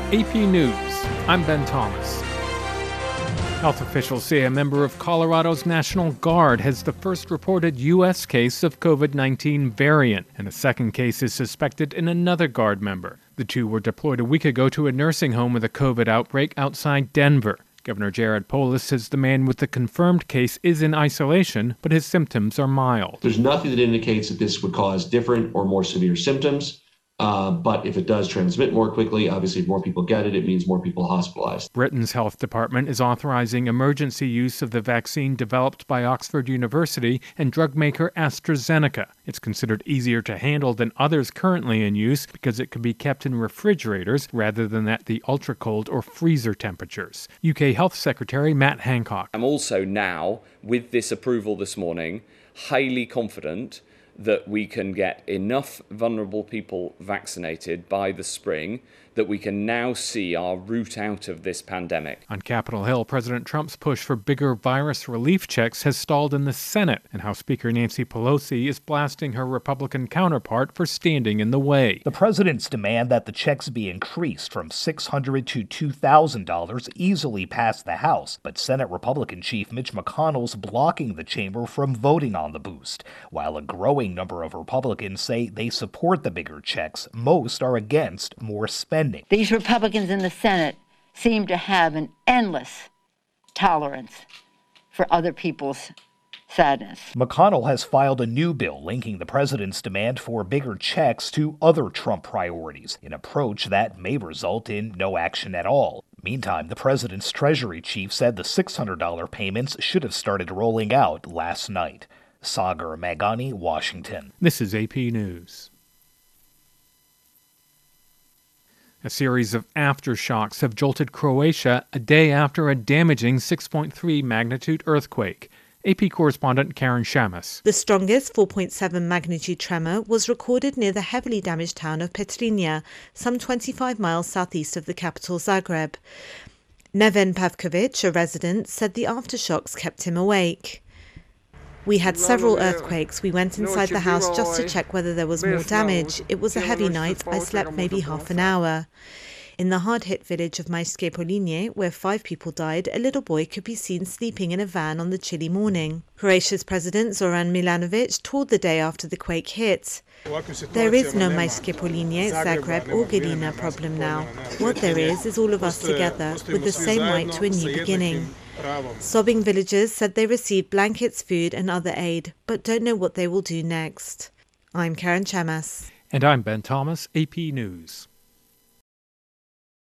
AP News, I'm Ben Thomas. Health officials say a member of Colorado's National Guard has the first reported U.S. case of COVID-19 variant, and a second case is suspected in another Guard member. The two were deployed a week ago to a nursing home with a COVID outbreak outside Denver. Governor Jared Polis says the man with the confirmed case is in isolation, but his symptoms are mild. There's nothing that indicates that this would cause different or more severe symptoms. But if it does transmit more quickly, obviously if more people get it, it means more people hospitalized. Britain's health department is authorizing emergency use of the vaccine developed by Oxford University and drug maker AstraZeneca. It's considered easier to handle than others currently in use because it can be kept in refrigerators rather than at the ultra-cold or freezer temperatures. UK Health Secretary Matt Hancock. I'm also now, with this approval this morning, highly confident that we can get enough vulnerable people vaccinated by the spring that we can now see our route out of this pandemic. On Capitol Hill, President Trump's push for bigger virus relief checks has stalled in the Senate, and House Speaker Nancy Pelosi is blasting her Republican counterpart for standing in the way. The president's demand that the checks be increased from $600 to $2,000 easily passed the House, but Senate Republican Chief Mitch McConnell's blocking the chamber from voting on the boost. While a growing number of Republicans say they support the bigger checks, most are against more spending. These Republicans in the Senate seem to have an endless tolerance for other people's sadness. McConnell has filed a new bill linking the president's demand for bigger checks to other Trump priorities, an approach that may result in no action at all. Meantime, the president's Treasury chief said the $600 payments should have started rolling out last night. Sagar Magani, Washington. This is AP News. A series of aftershocks have jolted Croatia a day after a damaging 6.3 magnitude earthquake. AP correspondent Karen Shamas. The strongest 4.7 magnitude tremor was recorded near the heavily damaged town of Petrinja, some 25 miles southeast of the capital Zagreb. Neven Pavkovic, a resident, said the aftershocks kept him awake. We had several earthquakes. We went inside the house just to check whether there was more damage. It was a heavy night. I slept maybe half an hour. In the hard-hit village of Majske Polinje, where 5 people died, a little boy could be seen sleeping in a van on the chilly morning. Croatia's president Zoran Milanovic toured the day after the quake hit. There is no Majske Polinje, Zagreb or Glina problem now. What there is all of us together, with the same right to a new beginning. Sobbing villagers said they received blankets, food and other aid, but don't know what they will do next. I'm Karen Chamas. And I'm Ben Thomas, AP News.